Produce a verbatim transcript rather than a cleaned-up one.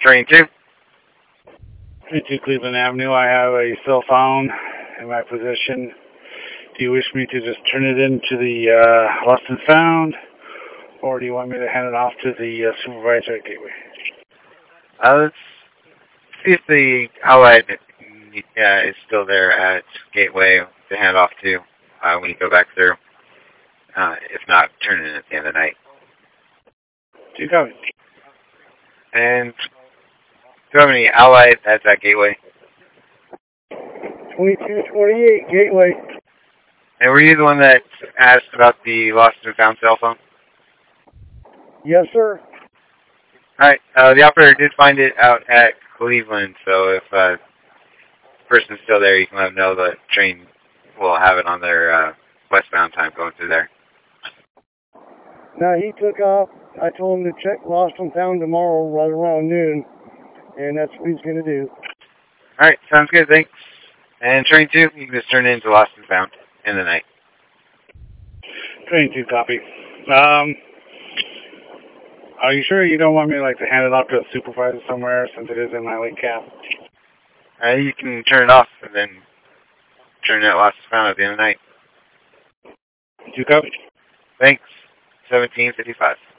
Train two. twenty-two Cleveland Avenue. I have a cell phone in my possession. Do you wish me to just turn it into the uh, lost and found, or do you want me to hand it off to the uh, supervisor at Gateway? Uh, let's see if the Allied uh, is still there at Gateway to hand off to uh, when you go back through. Uh, if not, turn it in at the end of the night. Do you copy? And do you have any Allied at that Gateway? twenty-two twenty-eight Gateway. And were you the one that asked about the lost and found cell phone? Yes, sir. Alright, uh, the operator did find it out at Cleveland, so if uh, the person's still there, you can let them know the train will have it on their uh, westbound time going through there. Now, he took off. I told him to check lost and found tomorrow right around noon, and that's what he's going to do. Alright, sounds good, thanks. And train two, you can just turn it into lost and found in the night. Train two, copy. Um, are you sure you don't want me like to hand it off to a supervisor somewhere since it is in my link cap? Uh, you can turn it off and then turn it lost and found at the end of the night. Two, copy. Thanks. seventeen fifty-five.